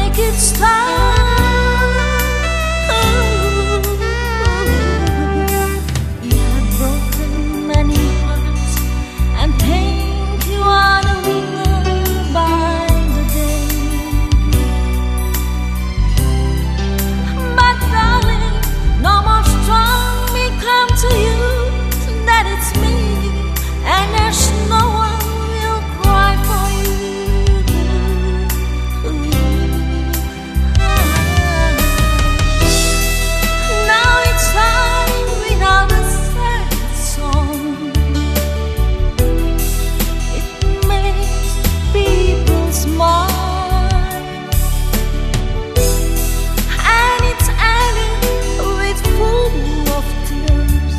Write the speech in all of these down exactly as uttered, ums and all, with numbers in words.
make it stop. You have broken many hearts and think you are the winner by the day. But darling, no more strong may come to you, that it's me, and there's no one will cry for you. Now it's time without a sad song. It makes people smile, and it's ending with full of tears.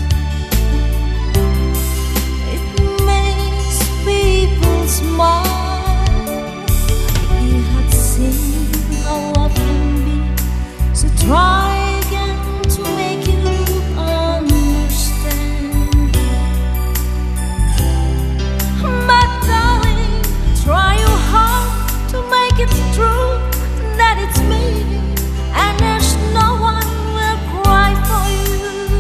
It makes people smile. You had seen how love can be, so try again to make you understand. But darling, try your hard to make it true, that it's me, and there's no one will cry for you.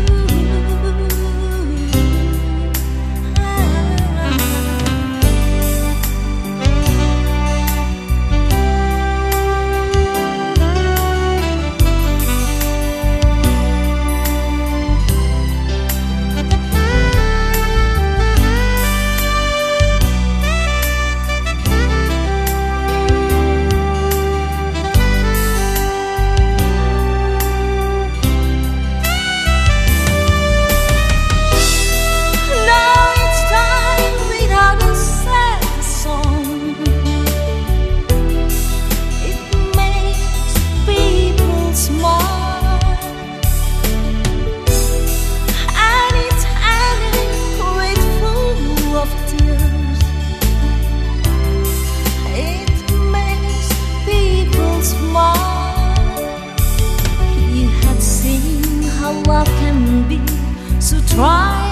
Now it's time without a sad song. It makes people smile, and it's ending with full of tears. It makes people smile. You had seen how love can be, so try